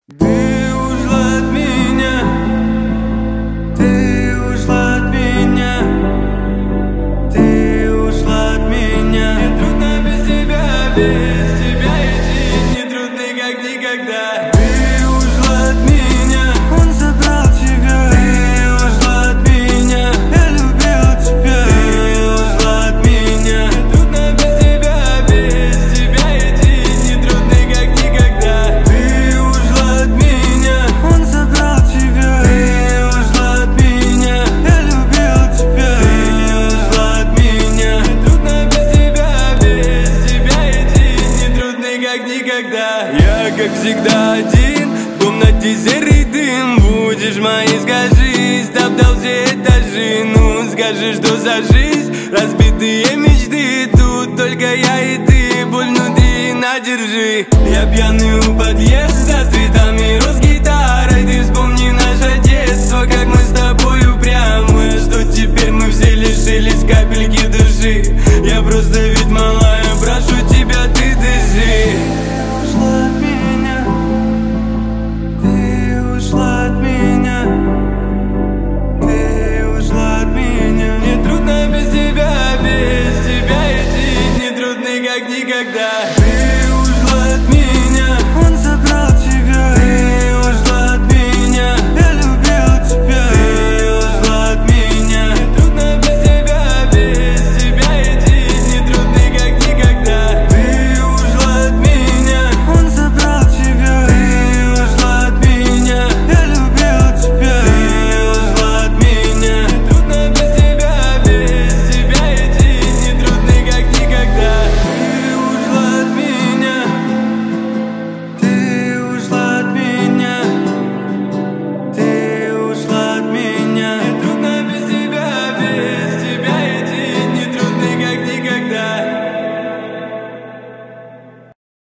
Ты ушла от меня, ты ушла от меня, ты ушла от меня. Мне трудно без тебя идти, не трудно как никогда. Ты ушла от меня, он забрал тебя. Ты ушла от меня, я любил тебя. Ты ушла от меня, мне трудно без тебя идти, не трудно как никогда. Ты ушла от меня, он забрал тебя. Ты ушла от меня, я любил тебя. Ты ушла от меня, мне трудно без тебя идти, не трудно как никогда. Я как всегда один, в комнате серый дым. Будешь моей, скажи, топтал все этажи. Ну скажи, что за жизнь, разбитые мечты. Тут только я и ты, боль внутри, надержи. Я пьяный у подъезда, с цветами роз гитарой. Ты вспомни наше детство, как мы с тобой упрямы. Что теперь мы все лишились капельки души. Я просто ведь малая, прошу тебя, ты дыши. Ты ушла от меня, ты ушла от меня, ты ушла от меня. Мне трудно без тебя идти, не трудно как никогда. Ты ушла от меня, он забрал тебя. Ты ушла от меня, я любил тебя. Ты ушла от меня, мне трудно без тебя идти, не трудно как никогда. Ты ушла от меня, он забрал тебя. Ты ушла от меня, я любил тебя. Ты ушла от меня, мне трудно без тебя идти, не трудно как никогда. Ты ушла от меня, ты ушла от меня, ты ушла от меня. Мне трудно без тебя идти, не трудно как никогда.